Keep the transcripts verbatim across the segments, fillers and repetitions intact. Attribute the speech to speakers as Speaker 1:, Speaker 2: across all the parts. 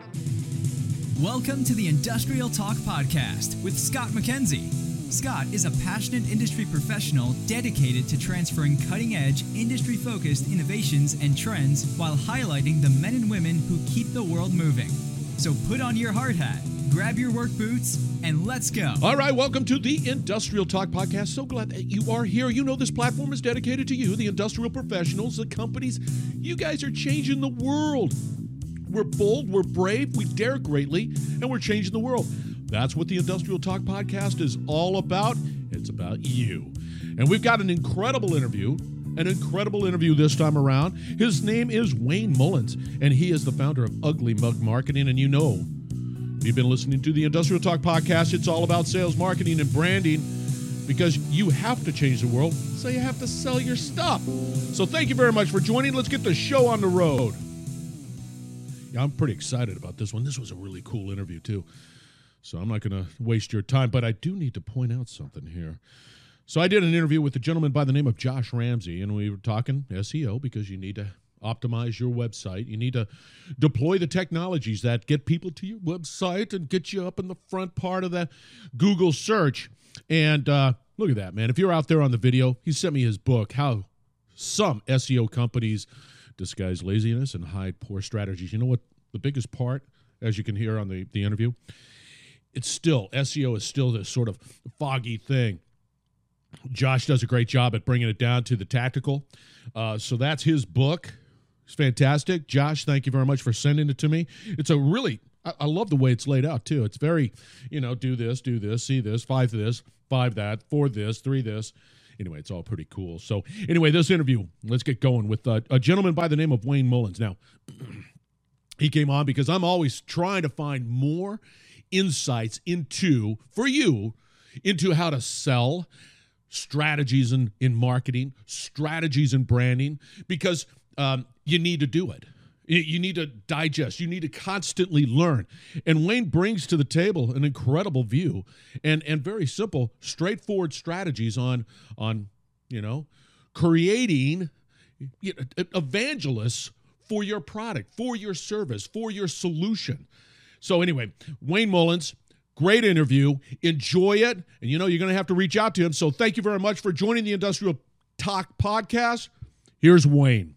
Speaker 1: Welcome to the Industrial Talk Podcast with Scott McKenzie. Scott is a passionate industry professional dedicated to transferring cutting-edge, industry-focused innovations and trends while highlighting the men and women who keep the world moving. So put on your hard hat, grab your work boots, and let's go.
Speaker 2: All right, welcome to the Industrial Talk Podcast. So glad that you are here. You know this platform is dedicated to you, the industrial professionals, the companies. You guys are changing the world. We're bold, we're brave, we dare greatly, and we're changing the world. That's what the Industrial Talk Podcast is all about. It's about you. And we've got an incredible interview, an incredible interview this time around. His name is Wayne Mullins, and he is the founder of Ugly Mug Marketing. And you know, if you've been listening to the Industrial Talk Podcast, it's all about sales, marketing, and branding, because you have to change the world, so you have to sell your stuff. So thank you very much for joining. Let's get the show on the road. Yeah, I'm pretty excited about this one. This was a really cool interview, too. So I'm not going to waste your time, but I do need to point out something here. So I did an interview with a gentleman by the name of Josh Ramsey, and we were talking S E O because you need to optimize your website. You need to deploy the technologies that get people to your website and get you up in the front part of that Google search. And uh, look at that, man. If you're out there on the video, he sent me his book, How Some S E O Companies Disguise Laziness and Hide Poor Strategies. You know what the biggest part, as you can hear on the, the interview? It's still, S E O is still this sort of foggy thing. Josh does a great job at bringing it down to the tactical. Uh, so that's his book. It's fantastic. Josh, thank you very much for sending it to me. It's a really, I, I love the way it's laid out, too. It's very, you know, do this, do this, see this, five this, five that, four this, three this. Anyway, it's all pretty cool. So anyway, this interview, let's get going with uh, a gentleman by the name of Wayne Mullins. Now, he came on because I'm always trying to find more insights into, for you, into how to sell, strategies in, in marketing, strategies in branding, because um, you need to do it. You need to digest. You need to constantly learn. And Wayne brings to the table an incredible view and, and very simple, straightforward strategies on, on you know, creating you know, evangelists for your product, for your service, for your solution. So anyway, Wayne Mullins, great interview. Enjoy it. And, you know, you're going to have to reach out to him. So thank you very much for joining the Industrial Talk Podcast. Here's Wayne.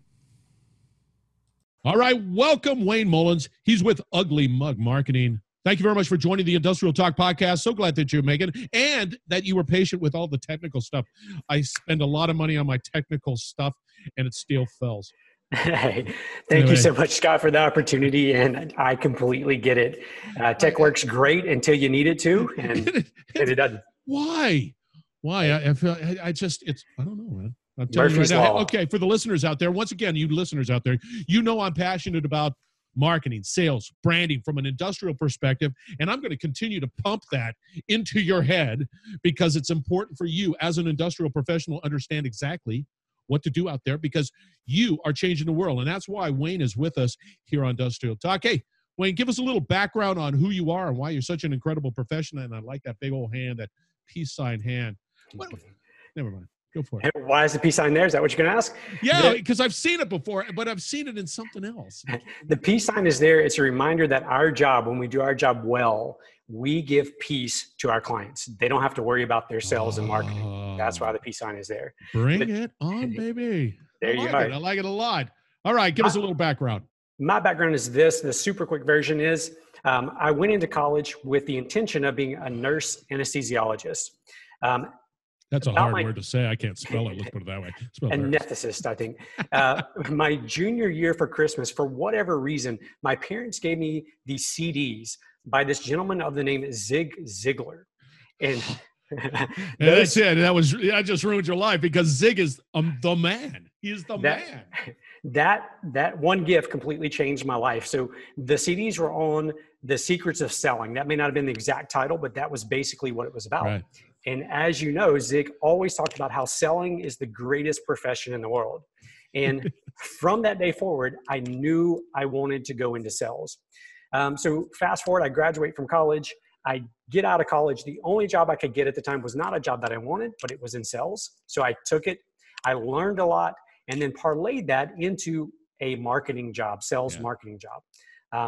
Speaker 2: All right, welcome, Wayne Mullins. He's with Ugly Mug Marketing. Thank you very much for joining the Industrial Talk Podcast. So glad that you're making it and that you were patient with all the technical stuff. I spend a lot of money on my technical stuff, and it still fails.
Speaker 3: Hey, thank anyway. you so much, Scott, for the opportunity, and I completely get it. Uh, tech works great until you need it to, and, and it doesn't.
Speaker 2: Why? Why? I, I feel I, I just it's I don't know, man. I'm telling Murphy's you right now. Law. Okay, for the listeners out there, once again, you listeners out there, you know I'm passionate about marketing, sales, branding from an industrial perspective, and I'm going to continue to pump that into your head because it's important for you as an industrial professional to understand exactly what to do out there because you are changing the world, and that's why Wayne is with us here on Industrial Talk. Hey, Wayne, give us a little background on who you are and why you're such an incredible professional, and I like that big old hand, that peace sign hand. Well, never mind. Go for it.
Speaker 3: Why is the peace sign there? Is that what you're going to ask?
Speaker 2: Yeah, because I've seen it before, but I've seen it in something else.
Speaker 3: The peace sign is there. It's a reminder that our job, when we do our job well, we give peace to our clients. They don't have to worry about their sales and marketing. Uh, That's why the peace sign is there.
Speaker 2: Bring but, it on, baby.
Speaker 3: There
Speaker 2: I
Speaker 3: you
Speaker 2: like
Speaker 3: are.
Speaker 2: It. I like it a lot. All right, give
Speaker 3: my,
Speaker 2: us a little background.
Speaker 3: My background is this. The super quick version is um, I went into college with the intention of being a nurse anesthesiologist. Um,
Speaker 2: That's a hard my, word to say. I can't spell it. Let's put it that way. Spell
Speaker 3: anesthetist, I think. Uh, my junior year for Christmas, for whatever reason, my parents gave me these C Ds by this gentleman of the name Zig Ziglar. And
Speaker 2: yeah, that's it. That was that just ruined your life because Zig is um, the man. He is the
Speaker 3: that,
Speaker 2: man.
Speaker 3: That that one gift completely changed my life. So the C Ds were on The Secrets of Selling. That may not have been the exact title, but that was basically what it was about.
Speaker 2: Right.
Speaker 3: And as you know, Zig always talked about how selling is the greatest profession in the world. And from that day forward, I knew I wanted to go into sales. Um, so fast forward, I graduate from college. I get out of college. The only job I could get at the time was not a job that I wanted, but it was in sales. So I took it. I learned a lot and then parlayed that into a marketing job, sales yeah. marketing job. Um,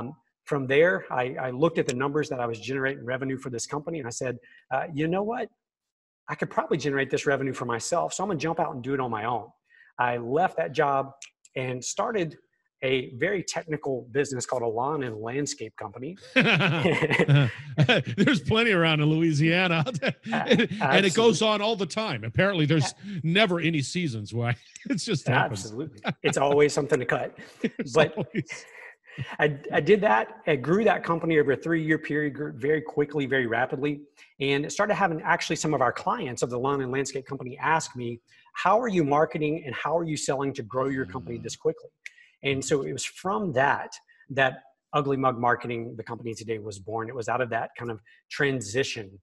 Speaker 3: from there, I, I looked at the numbers that I was generating revenue for this company, and I said, uh, you know what? I could probably generate this revenue for myself, so I'm gonna jump out and do it on my own. I left that job and started a very technical business called a lawn and landscape company.
Speaker 2: There's plenty around in Louisiana. and, and it goes on all the time. Apparently there's never any seasons why it's just happens.
Speaker 3: Absolutely. It's always something to cut. But
Speaker 2: always...
Speaker 3: I, I did that. I grew that company over a three-year period, grew very quickly, very rapidly, and started having actually some of our clients of the lawn and landscape company ask me, how are you marketing and how are you selling to grow your company this quickly? And so it was from that, that Ugly Mug Marketing, the company today, was born. It was out of that kind of transition.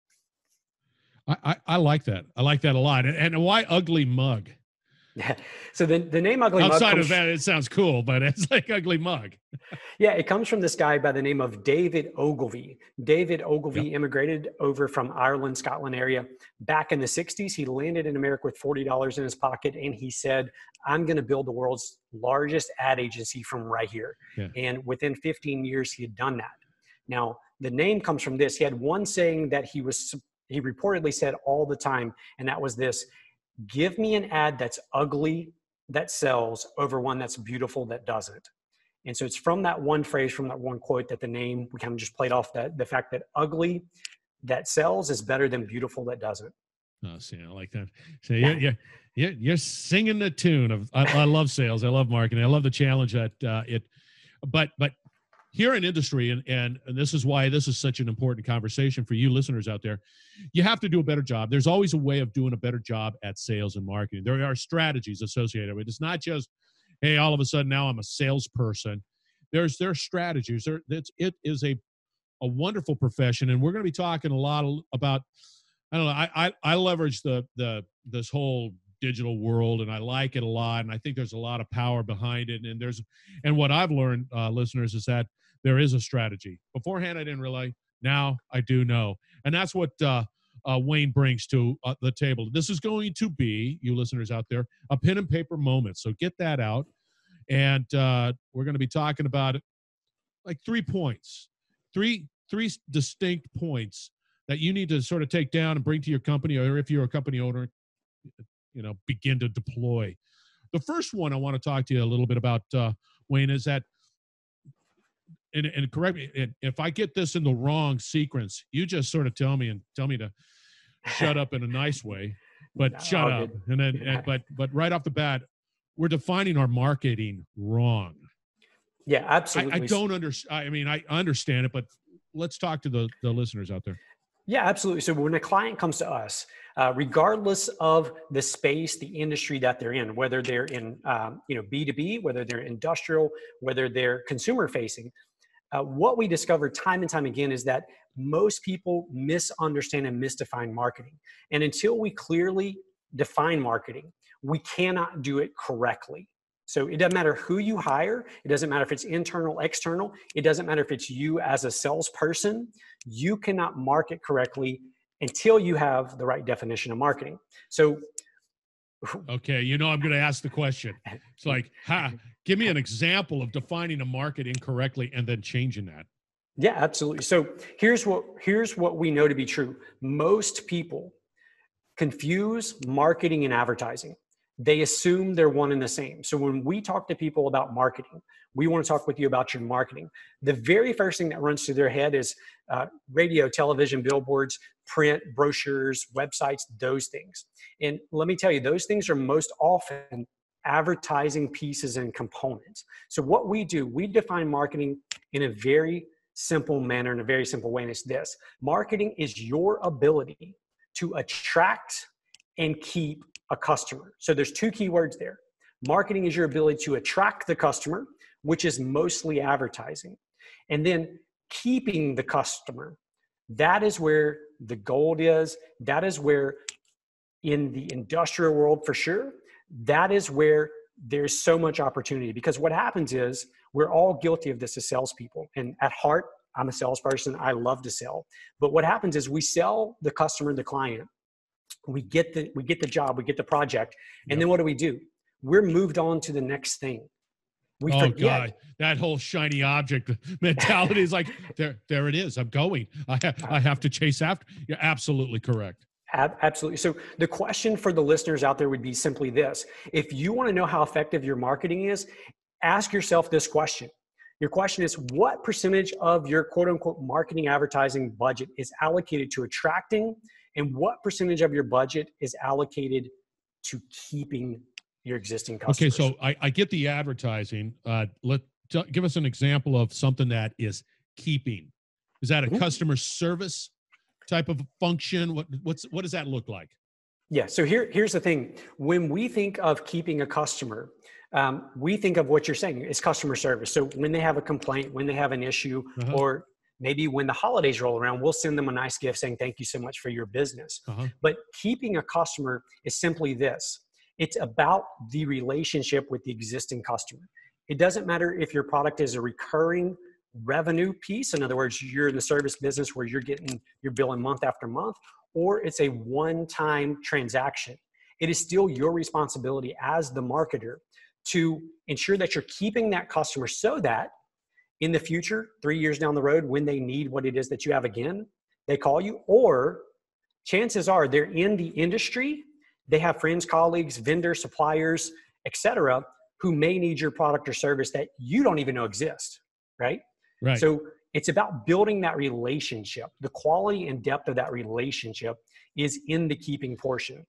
Speaker 2: I, I, I like that. I like that a lot. And, and why Ugly Mug?
Speaker 3: Yeah. So the, the name Ugly Mug.
Speaker 2: Outside of that, it sounds cool, but it's like Ugly Mug.
Speaker 3: Yeah, it comes from this guy by the name of David Ogilvy. David Ogilvy yep. immigrated over from Ireland, Scotland area back in the sixties. He landed in America with forty dollars in his pocket, and he said, I'm going to build the world's largest ad agency from right here. Yeah. And within fifteen years, he had done that. Now, the name comes from this. He had one saying that he was he reportedly said all the time, and that was this: give me an ad that's ugly that sells over one that's beautiful that doesn't. And so it's from that one phrase, from that one quote, that the name, we kind of just played off that the fact that ugly that sells is better than beautiful that doesn't.
Speaker 2: Oh, see, I like that. So yeah, yeah, yeah, you're singing the tune of. I, I love sales. I love marketing. I love the challenge that uh, it. But but here in industry, and, and and this is why this is such an important conversation for you listeners out there. You have to do a better job. There's always a way of doing a better job at sales and marketing. There are strategies associated with it. It's not just, hey, all of a sudden now I'm a salesperson. There's there are strategies. There, it's it is a a wonderful profession, and we're going to be talking a lot about. I don't know. I, I I leverage the the this whole digital world, and I like it a lot. And I think there's a lot of power behind it. And there's and what I've learned, uh, listeners, is that there is a strategy. Beforehand, I didn't realize. Now I do know, and that's what uh, uh, Wayne brings to uh, the table. This is going to be, you listeners out there, a pen and paper moment. So get that out, and uh, we're going to be talking about it, like three points, three three distinct points that you need to sort of take down and bring to your company, or if you're a company owner, you know, begin to deploy. The first one I want to talk to you a little bit about, uh, Wayne, is that, and, and correct me, if I get this in the wrong sequence, you just sort of tell me and tell me to shut up in a nice way, but no, shut up. Good. And then, and, but, but right off the bat, we're defining our marketing wrong.
Speaker 3: Yeah, absolutely.
Speaker 2: I, I don't understand. I mean, I understand it, but let's talk to the, the listeners out there.
Speaker 3: Yeah, absolutely. So when a client comes to us, uh, regardless of the space, the industry that they're in, whether they're in um, you know B two B, whether they're industrial, whether they're consumer facing, uh, what we discover time and time again is that most people misunderstand and misdefine marketing. And until we clearly define marketing, we cannot do it correctly. So it doesn't matter who you hire. It doesn't matter if it's internal, external. It doesn't matter if it's you as a salesperson. You cannot market correctly until you have the right definition of marketing. So,
Speaker 2: okay, you know I'm going to ask the question. It's like, ha, give me an example of defining a market incorrectly and then changing that.
Speaker 3: Yeah, absolutely. So here's what here's what we know to be true. Most people confuse marketing and advertising. They assume they're one and the same. So when we talk to people about marketing, we want to talk with you about your marketing. The very first thing that runs through their head is uh, radio, television, billboards, print, brochures, websites, those things. And let me tell you, those things are most often advertising pieces and components. So what we do, we define marketing in a very simple manner, in a very simple way, and it's this. Marketing is your ability to attract and keep a customer. So there's two key words there. Marketing is your ability to attract the customer, which is mostly advertising. And then keeping the customer. That is where the gold is. That is where, in the industrial world for sure, that is where there's so much opportunity. Because what happens is we're all guilty of this as salespeople. And at heart, I'm a salesperson. I love to sell. But what happens is we sell the customer, the client. We get the we get the job, we get the project, and yep. Then what do we do? We're moved on to the next thing. We
Speaker 2: Oh
Speaker 3: forget.
Speaker 2: God, that whole shiny object mentality is like, there, there it is. I'm going. I, ha- I have to chase after. You're absolutely correct.
Speaker 3: Ab- Absolutely. So the question for the listeners out there would be simply this. If you want to know how effective your marketing is, ask yourself this question. Your question is, what percentage of your quote unquote marketing advertising budget is allocated to attracting, and what percentage of your budget is allocated to keeping your existing
Speaker 2: Okay,
Speaker 3: customers?
Speaker 2: so I, I get the advertising. Uh, let t- give us an example of something that is keeping. Is that a
Speaker 3: Mhm.
Speaker 2: customer service type of function? What what's what does that look like?
Speaker 3: Yeah. So here, here's the thing. When we think of keeping a customer, um, we think of what you're saying is customer service. So when they have a complaint, when they have an issue,
Speaker 2: Uh-huh.
Speaker 3: or maybe when the holidays roll around, we'll send them a nice gift saying, thank you so much for your business.
Speaker 2: Uh-huh.
Speaker 3: But keeping a customer is simply this. It's about the relationship with the existing customer. It doesn't matter if your product is a recurring revenue piece. In other words, you're in the service business where you're getting your billing month after month, or it's a one-time transaction. It is still your responsibility as the marketer to ensure that you're keeping that customer so that in the future, three years down the road, when they need what it is that you have again, they call you, or chances are they're in the industry, they have friends, colleagues, vendors, suppliers, et cetera, who may need your product or service that you don't even know exist, right?
Speaker 2: Right.
Speaker 3: So it's about building that relationship. The quality and depth of that relationship is in the keeping portion.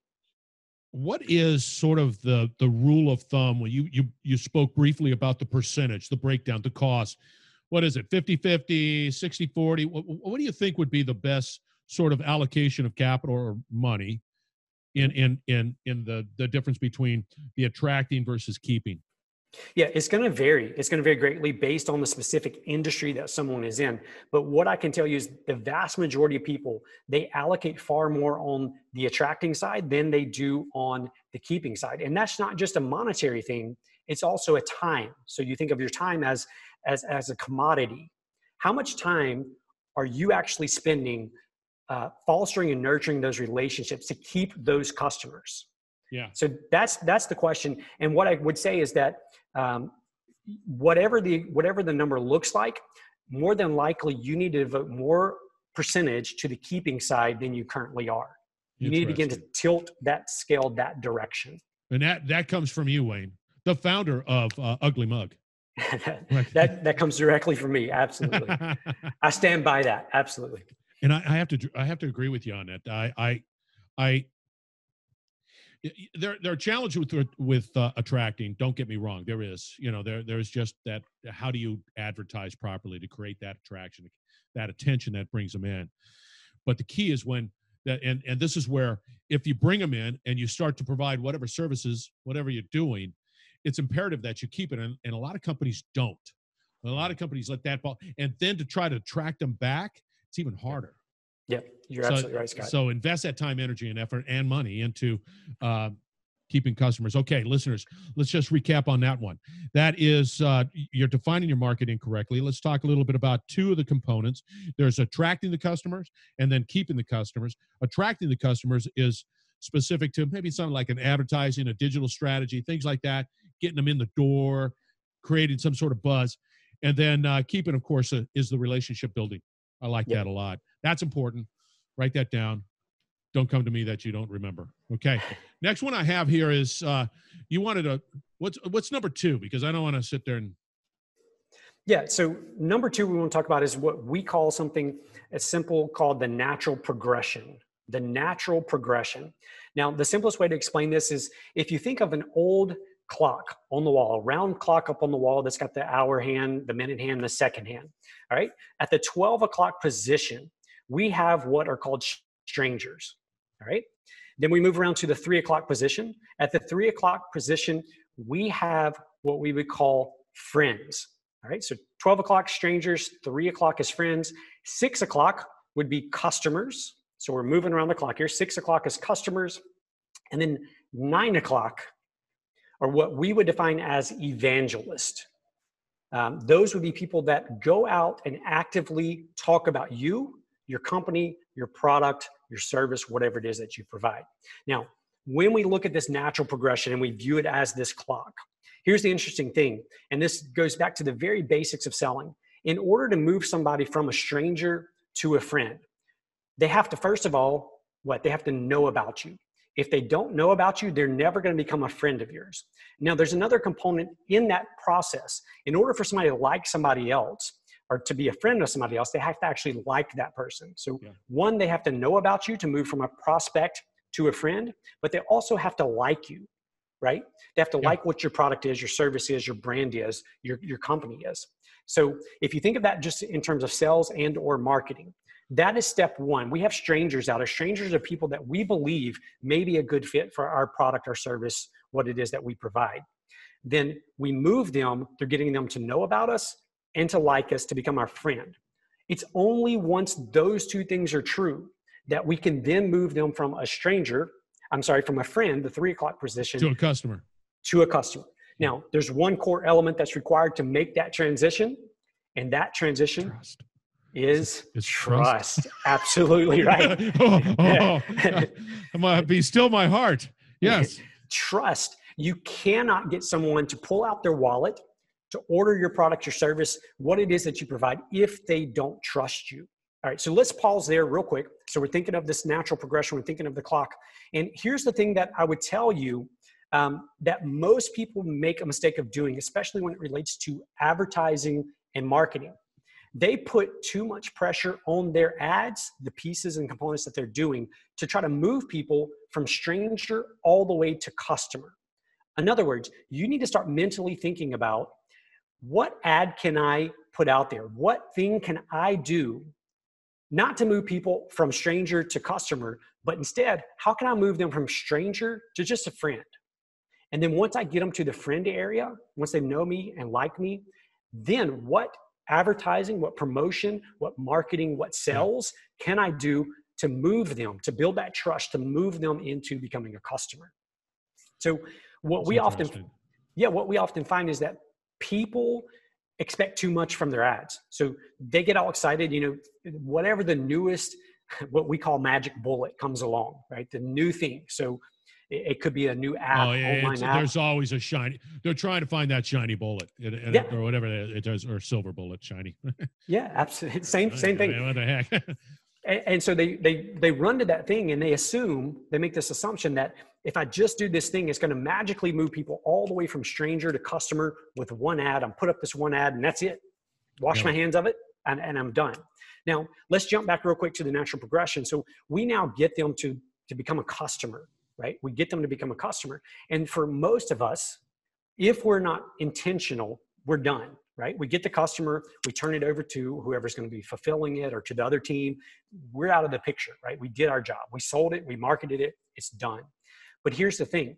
Speaker 2: What is sort of the the rule of thumb when you you you spoke briefly about the percentage, the breakdown, the cost? What is it? fifty-fifty, sixty-forty? What, what do you think would be the best sort of allocation of capital or money in in in in the the difference between the attracting versus keeping?
Speaker 3: Yeah, it's going to vary. It's going to vary greatly based on the specific industry that someone is in. But what I can tell you is the vast majority of people, they allocate far more on the attracting side than they do on the keeping side. And that's not just a monetary thing. It's also a time. So you think of your time as, as, as a commodity. How much time are you actually spending uh, fostering and nurturing those relationships to keep those customers?
Speaker 2: Yeah.
Speaker 3: So that's that's the question. And what I would say is that um, whatever the whatever the number looks like, more than likely you need to devote more percentage to the keeping side than you currently are. You need to begin to tilt that scale that direction.
Speaker 2: And that that comes from you, Wayne, the founder of uh, Ugly Mug.
Speaker 3: that, that that comes directly from me. Absolutely, I stand by that. Absolutely.
Speaker 2: And I, I have to I have to agree with you on that. I I I. There, there are challenges with with uh, attracting. Don't get me wrong. There is, you know, there there's just that. How do you advertise properly to create that attraction, that attention that brings them in? But the key is when that, and and this is where if you bring them in and you start to provide whatever services, whatever you're doing, it's imperative that you keep it. And, and a lot of companies don't. A lot of companies let that fall, and then to try to attract them back, it's even harder.
Speaker 3: Yep, you're
Speaker 2: so,
Speaker 3: absolutely right, Scott.
Speaker 2: So invest that time, energy, and effort and money into uh, keeping customers. Okay, listeners, let's just recap on that one. That is, uh, you're defining your marketing correctly. Let's talk a little bit about two of the components. There's attracting the customers and then keeping the customers. Attracting the customers is specific to maybe something like an advertising, a digital strategy, things like that, getting them in the door, creating some sort of buzz. And then uh, keeping, of course, uh, is the relationship building. I like yep. that a lot. That's important. Write that down. Don't come to me that you don't remember. Okay. Next one I have here is uh, you wanted a, what's, what's number two? Because I don't want to sit there and.
Speaker 3: Yeah. So number two we want to talk about is what we call something as simple called the natural progression. The natural progression. Now, the simplest way to explain this is if you think of an old clock on the wall, a round clock up on the wall that's got the hour hand, the minute hand, the second hand. All right. At the twelve o'clock position, we have what are called strangers. All right. Then we move around to the three o'clock position. At the three o'clock position, we have what we would call friends. All right. So twelve o'clock strangers, three o'clock is friends, six o'clock would be customers. So we're moving around the clock here. Six o'clock is customers. And then nine o'clock are what we would define as evangelist. Um, those would be people that go out and actively talk about you, your company, your product, your service, whatever it is that you provide. Now, when we look at this natural progression and we view it as this clock, here's the interesting thing, and this goes back to the very basics of selling. In order to move somebody from a stranger to a friend, they have to, first of all, what? They have to know about you. If they don't know about you, they're never going to become a friend of yours. Now, there's another component in that process. In order for somebody to like somebody else or to be a friend of somebody else, they have to actually like that person. So yeah. One, they have to know about you to move from a prospect to a friend, but they also have to like you, right? They have to yeah. like what your product is, your service is, your brand is, your, your company is. So if you think of that just in terms of sales and or marketing, that is step one. We have strangers out there. Strangers are people that we believe may be a good fit for our product or service, what it is that we provide. Then we move them through getting them to know about us and to like us, to become our friend. It's only once those two things are true that we can then move them from a stranger, I'm sorry, from a friend, the three o'clock position,
Speaker 2: to a customer.
Speaker 3: To a customer. Now, there's one core element that's required to make that transition, and that transition Trust. is it's trust. trust. Absolutely right.
Speaker 2: oh, oh, oh. Be still my heart. Yes.
Speaker 3: Trust. You cannot get someone to pull out their wallet to order your product or service, what it is that you provide, if they don't trust you. All right, so let's pause there real quick. So we're thinking of this natural progression. We're thinking of the clock. And here's the thing that I would tell you um, that most people make a mistake of doing, especially when it relates to advertising and marketing. They put too much pressure on their ads, the pieces and components that they're doing, to try to move people from stranger all the way to customer. In other words, you need to start mentally thinking about, what ad can I put out there? What thing can I do not to move people from stranger to customer, but instead, how can I move them from stranger to just a friend? And then once I get them to the friend area, once they know me and like me, then what advertising, what promotion, what marketing, what sales can I do to move them, to build that trust, to move them into becoming a customer? So what That's we often, yeah, what we often find is that people expect too much from their ads. So they get all excited, you know, whatever the newest, what we call magic bullet comes along, right? The new thing. So it, it could be a new app,
Speaker 2: oh, yeah,
Speaker 3: online app.
Speaker 2: There's always a shiny, they're trying to find that shiny bullet it, it, yeah. or whatever it is, or silver bullet, shiny.
Speaker 3: Yeah, absolutely. Same, same thing.
Speaker 2: I mean, what the heck?
Speaker 3: and, and so they, they, they run to that thing and they assume, they make this assumption that if I just do this thing, it's going to magically move people all the way from stranger to customer with one ad. I'm put up this one ad and that's it. Wash yeah. my hands of it and, and I'm done. Now, let's jump back real quick to the natural progression. So we now get them to, to become a customer, right? We get them to become a customer. And for most of us, if we're not intentional, we're done, right? We get the customer, we turn it over to whoever's going to be fulfilling it or to the other team. We're out of the picture, right? We did our job. We sold it. We marketed it. It's done. But here's the thing.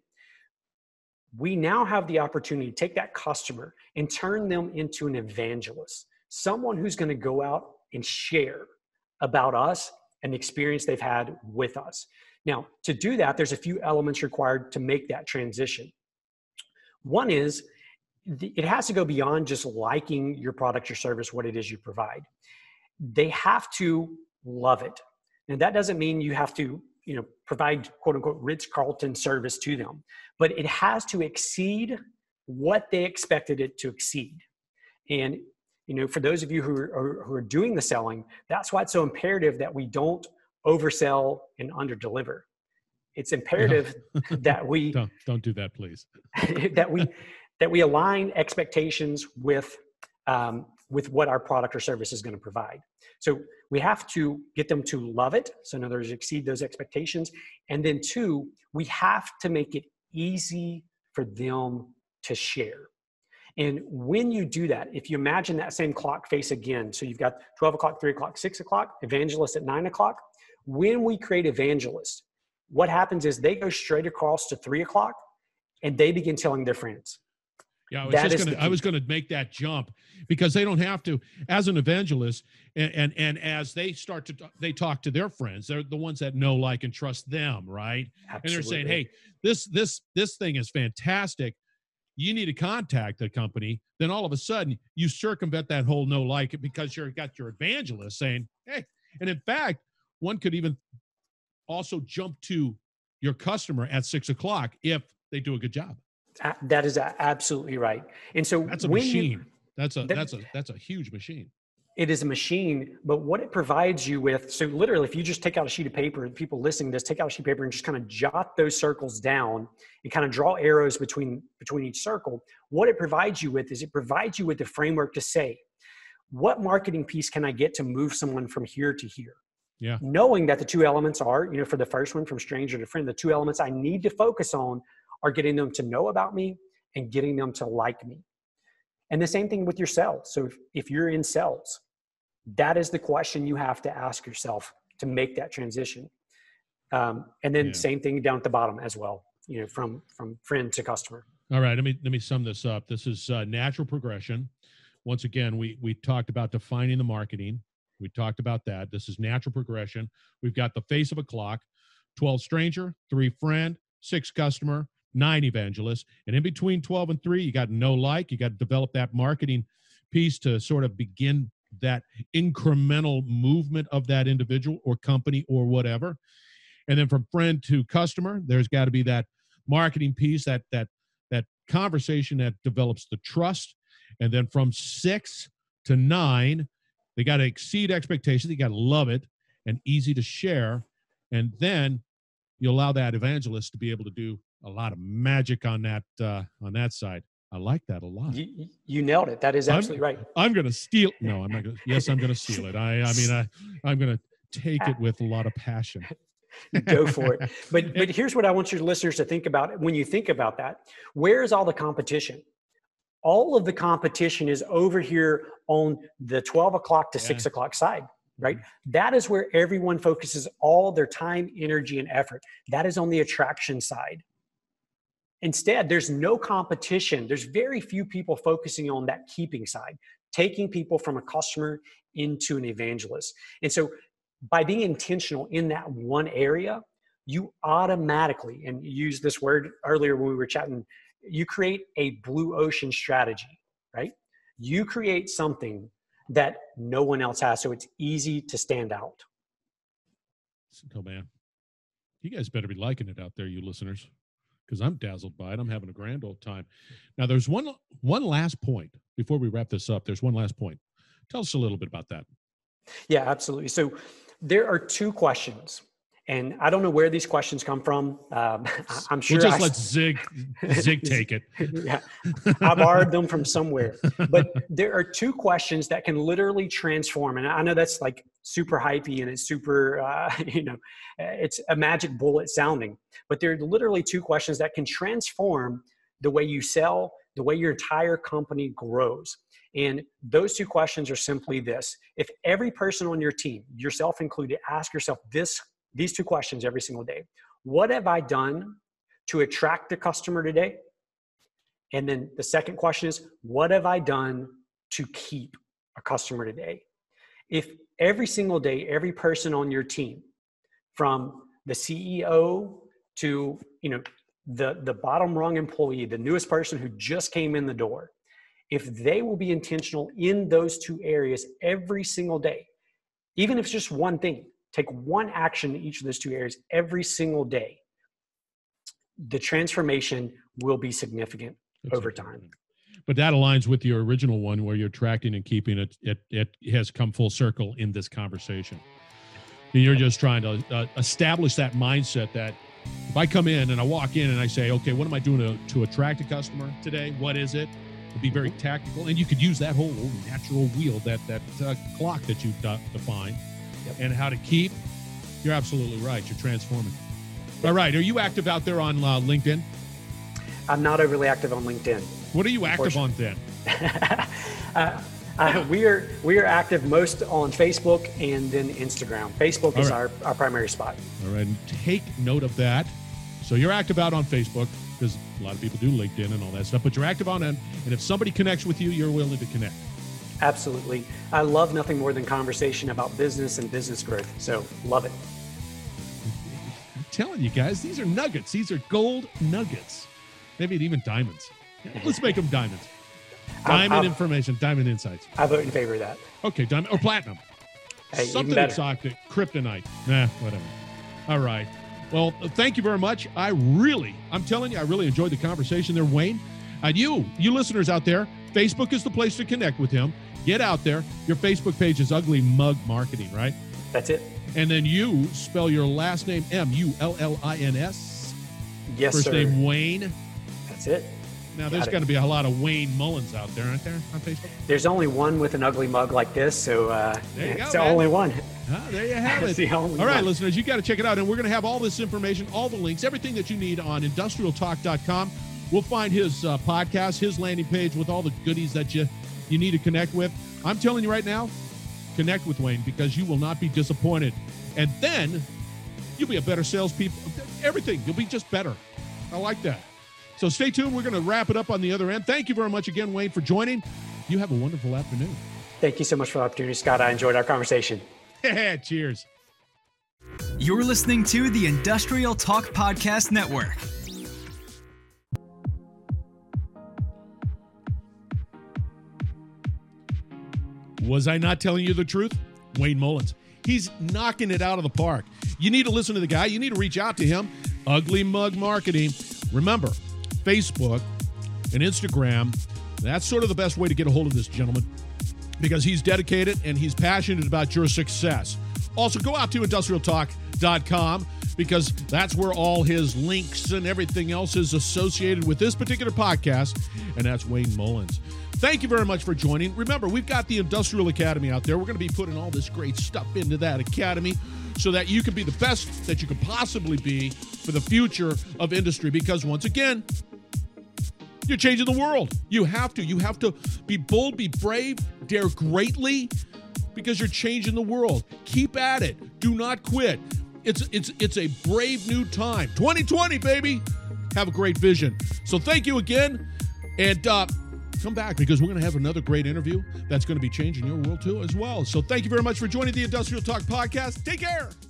Speaker 3: We now have the opportunity to take that customer and turn them into an evangelist, someone who's going to go out and share about us and the experience they've had with us. Now, to do that, there's a few elements required to make that transition. One is it has to go beyond just liking your product, your service, what it is you provide. They have to love it. And that doesn't mean you have to, you know, provide quote unquote Ritz-Carlton service to them, but it has to exceed what they expected it to exceed. And, you know, for those of you who are, who are doing the selling, that's why it's so imperative that we don't oversell and underdeliver. It's imperative no. that we
Speaker 2: don't, don't do that, please.
Speaker 3: that we that we align expectations with um, with what our product or service is going to provide. So we have to get them to love it. So in other words, exceed those expectations. And then two, we have to make it easy for them to share. And when you do that, if you imagine that same clock face again, so you've got twelve o'clock, three o'clock, six o'clock, evangelist at nine o'clock. When we create evangelists, what happens is they go straight across to three o'clock and they begin telling their friends.
Speaker 2: Yeah, I was, just gonna, I was gonna make that jump because they don't have to, as an evangelist, and, and and as they start to, they talk to their friends, they're the ones that know, like, and trust them, right? Absolutely. And they're saying, hey, this this this thing is fantastic. You need to contact the company. Then all of a sudden, you circumvent that whole no like it because you've got your evangelist saying, hey, and in fact, one could even also jump to your customer at six o'clock if they do a good job.
Speaker 3: Uh, That is a- absolutely right. And so
Speaker 2: That's a
Speaker 3: when you-
Speaker 2: machine. That's a
Speaker 3: that-
Speaker 2: that's a that's a huge machine.
Speaker 3: It is a machine, but what it provides you with, so literally, if you just take out a sheet of paper, people listening to this, take out a sheet of paper and just kind of jot those circles down and kind of draw arrows between, between each circle, what it provides you with is it provides you with the framework to say, what marketing piece can I get to move someone from here to here?
Speaker 2: Yeah.
Speaker 3: Knowing that the two elements are, you know, for the first one, from stranger to friend, the two elements I need to focus on are getting them to know about me and getting them to like me. And the same thing with your sales. So if, if you're in sales, that is the question you have to ask yourself to make that transition. Um, and then
Speaker 2: Yeah.
Speaker 3: same thing down at the bottom as well, you know, from, from friend to customer.
Speaker 2: All right, let me let me sum this up. This is uh, natural progression. Once again, we we talked about defining the marketing. We talked about that. This is natural progression. We've got the face of a clock: twelve stranger, three friend, six customer, nine evangelist, and in between twelve and three, you got no like. You got to develop that marketing piece to sort of begin that incremental movement of that individual or company or whatever. And then from friend to customer, there's got to be that marketing piece, that that that conversation that develops the trust. And then from six to nine, they got to exceed expectations. They got to love it and easy to share. And then you allow that evangelist to be able to do a lot of magic on that uh, on that side. I like that a lot.
Speaker 3: You, you nailed it. That is absolutely
Speaker 2: I'm,
Speaker 3: right.
Speaker 2: I'm going to steal. No, I'm not going to. Yes, I'm going to steal it. I, I mean, I, I'm going to take it with a lot of passion.
Speaker 3: Go for it. But, but here's what I want your listeners to think about. When you think about that, where is all the competition? All of the competition is over here on the twelve o'clock to
Speaker 2: Yeah.
Speaker 3: six o'clock side, right? That is where everyone focuses all their time, energy, and effort. That is on the attraction side. Instead, there's no competition. There's very few people focusing on that keeping side, taking people from a customer into an evangelist. And so by being intentional in that one area, you automatically, and you used this word earlier when we were chatting, you create a blue ocean strategy, right? You create something that no one else has, so it's easy to stand out.
Speaker 2: Oh, man. You guys better be liking it out there, you listeners, because I'm dazzled by it. I'm having a grand old time. Now, there's one one last point before we wrap this up. There's one last point. Tell us a little bit about that.
Speaker 3: Yeah, absolutely. So there are two questions, and I don't know where these questions come from. Um, I- I'm sure
Speaker 2: We'll just
Speaker 3: I-
Speaker 2: let Zig Zig take it.
Speaker 3: yeah, I borrowed them from somewhere. But there are two questions that can literally transform. And I know that's like super hypey and it's super, uh, you know, it's a magic bullet sounding. But there are literally two questions that can transform the way you sell, the way your entire company grows. And those two questions are simply this. If every person on your team, yourself included, ask yourself this, these two questions every single day. What have I done to attract a customer today? And then the second question is, what have I done to keep a customer today? If every single day, every person on your team, from the C E O to, you know, the, the bottom rung employee, the newest person who just came in the door, if they will be intentional in those two areas every single day, even if it's just one thing, take one action in each of those two areas every single day, the transformation will be significant
Speaker 2: That's
Speaker 3: over
Speaker 2: it.
Speaker 3: time.
Speaker 2: But that aligns with your original one where you're attracting and keeping it. It, it has come full circle in this conversation. You're just trying to uh, establish that mindset that if I come in and I walk in and I say, okay, what am I doing to, to attract a customer today? What is it? To be very tactical. And you could use that whole natural wheel, that, that uh, clock that you've de- defined,
Speaker 3: Yep.
Speaker 2: and how to keep. You're absolutely right. You're transforming. All right. Are you active out there on uh, LinkedIn?
Speaker 3: I'm not overly active on LinkedIn.
Speaker 2: What are you active on then?
Speaker 3: uh, uh, we are we are active most on Facebook and then Instagram. Facebook
Speaker 2: All
Speaker 3: is
Speaker 2: right.
Speaker 3: our, our primary spot.
Speaker 2: All right. And take note of that. So you're active out on Facebook, because a lot of people do LinkedIn and all that stuff, but you're active on it. And if somebody connects with you, you're willing to connect.
Speaker 3: Absolutely. I love nothing more than conversation about business and business growth. So love it.
Speaker 2: I'm telling you guys, these are nuggets. These are gold nuggets. Maybe even diamonds. Let's make them diamonds. Diamond
Speaker 3: I'll-
Speaker 2: information, diamond insights.
Speaker 3: I vote in favor of that.
Speaker 2: Okay, diamond or platinum.
Speaker 3: Hey, even
Speaker 2: Something
Speaker 3: better.
Speaker 2: exotic, kryptonite. Nah, whatever. All right. Well, thank you very much. I really, I'm telling you, I really enjoyed the conversation there, Wayne. And you, you listeners out there, Facebook is the place to connect with him. Get out there. Your Facebook page is Ugly Mug Marketing, right?
Speaker 3: That's it.
Speaker 2: And then you spell your last name M U L L I N S.
Speaker 3: Yes,
Speaker 2: First
Speaker 3: sir.
Speaker 2: name Wayne.
Speaker 3: That's it.
Speaker 2: Now, there's got to be a lot of Wayne Mullins out there, aren't there, on Facebook?
Speaker 3: There's only one with an ugly mug like this, so uh,
Speaker 2: There you go,
Speaker 3: it's the
Speaker 2: man.
Speaker 3: only one.
Speaker 2: Ah, there you have
Speaker 3: It's
Speaker 2: it.
Speaker 3: the only
Speaker 2: All right,
Speaker 3: one.
Speaker 2: listeners, you got to check it out. And we're going to have all this information, all the links, everything that you need on industrial talk dot com. We'll find his uh, podcast, his landing page with all the goodies that you, you need to connect with. I'm telling you right now, connect with Wayne because you will not be disappointed. And then you'll be a better salespeople. Everything. You'll be just better. I like that. So stay tuned. We're going to wrap it up on the other end. Thank you very much again, Wayne, for joining. You have a wonderful afternoon.
Speaker 3: Thank you so much for the opportunity, Scott. I enjoyed our conversation.
Speaker 2: Cheers.
Speaker 1: You're listening to the Industrial Talk Podcast Network.
Speaker 2: Was I not telling you the truth? Wayne Mullins. He's knocking it out of the park. You need to listen to the guy. You need to reach out to him. Ugly Mug Marketing. Remember, Facebook and Instagram, that's sort of the best way to get a hold of this gentleman because he's dedicated and he's passionate about your success. Also, go out to industrial talk dot com because that's where all his links and everything else is associated with this particular podcast, and that's Wayne Mullins. Thank you very much for joining. Remember, we've got the Industrial Academy out there. We're going to be putting all this great stuff into that academy so that you can be the best that you could possibly be for the future of industry because, once again, you're changing the world. You have to. You have to be bold, be brave, dare greatly because you're changing the world. Keep at it. Do not quit. It's it's it's a brave new time. twenty twenty, baby. Have a great vision. So thank you again. And uh, come back because we're going to have another great interview that's going to be changing your world too as well. So thank you very much for joining the Industrial Talk Podcast. Take care.